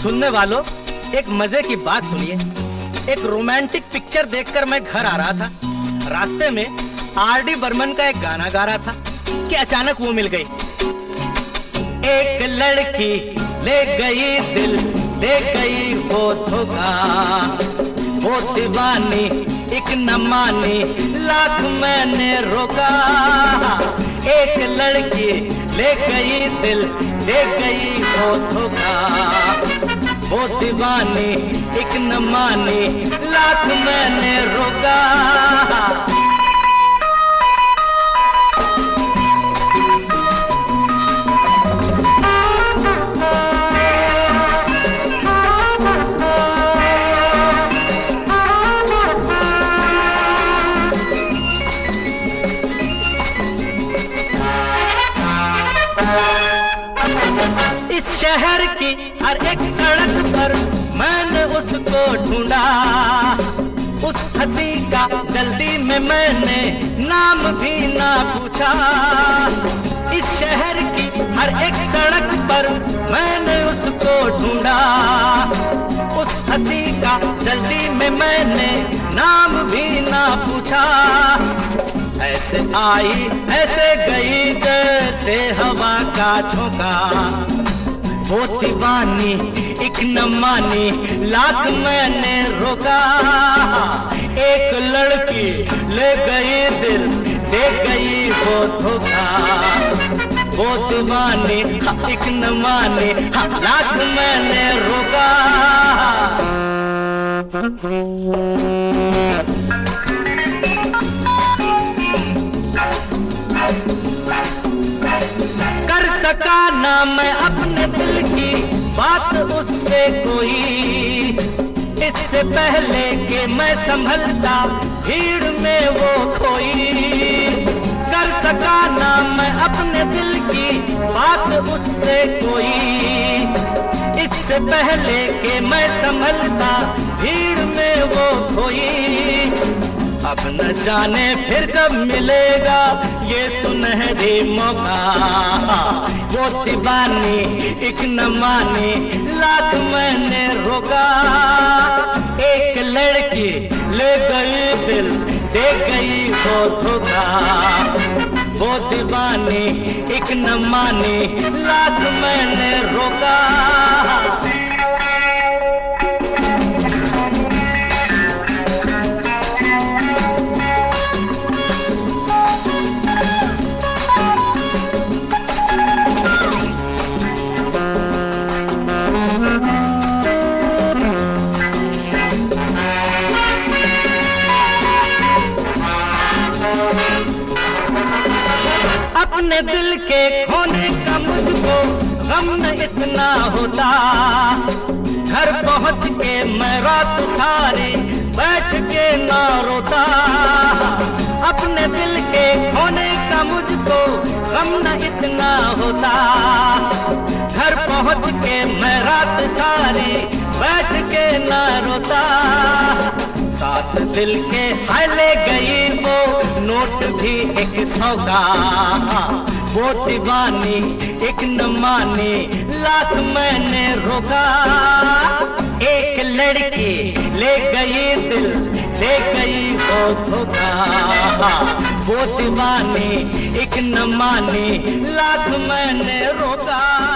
सुनने वालों, एक मजे की बात सुनिए। एक रोमांटिक पिक्चर देखकर मैं घर आ रहा था। रास्ते में आर.डी. बर्मन का एक गाना गा रहा था कि अचानक वो मिल गई। एक लड़की ले गई दिल, दे गई वो धोखा, वो दीवानी एक न मानी, लाख मैंने रोका। एक लड़की ले गई दिल, दे गई वो धोखा, वो दीवानी एक न मानी, लाख मैंने रोका। इस शहर की हर एक सड़क पर मैंने उसको ढूंढा, उस हंसी का जल्दी में मैंने नाम भी ना पूछा। इस शहर की हर एक सड़क पर मैंने उसको ढूंढा, उस हंसी का जल्दी में मैंने नाम भी ना पूछा। ऐसे आई ऐसे गई जैसे हवा का झोंका, वो दीवानी एक न मानी, लाख मैंने रोका। एक लड़की ले गई दिल, दे गई वो धोखा, वो दीवानी एक न मानी, लाख मैंने रोका। कर सका ना मैं अपने दिल की बात उससे कोई, इससे पहले कि मैं संभलता भीड़ में वो खोई। कर सका ना मैं अपने दिल की बात उससे कोई, इससे पहले कि मैं संभलता भीड़ में वो खोई। अब न जाने फिर कब मिलेगा ये सुनहरी मौका, वो दीवानी एक न मानी, लाख मैंने रोका। एक लड़की ले गई दिल, दे गई वो धोखा, वो दीवानी एक न मानी, लाख मैंने रोका। अपने दिल के खोने का मुझको गम न इतना होता, घर पहुंच के मैं रात सारी बैठ के ना रोता। अपने दिल के खोने का मुझको गम न इतना होता, घर पहुंच के मैं रात सारी बैठ के ना रोता। साथ दिल के हाय ले गई वो नोट भी 100 का, वो दीवानी एक न मानी, लाख मैंने रोका। एक लड़की ले गई दिल, दे गई वो धोखा, वो दीवानी एक न मानी, लाख मैंने रोका।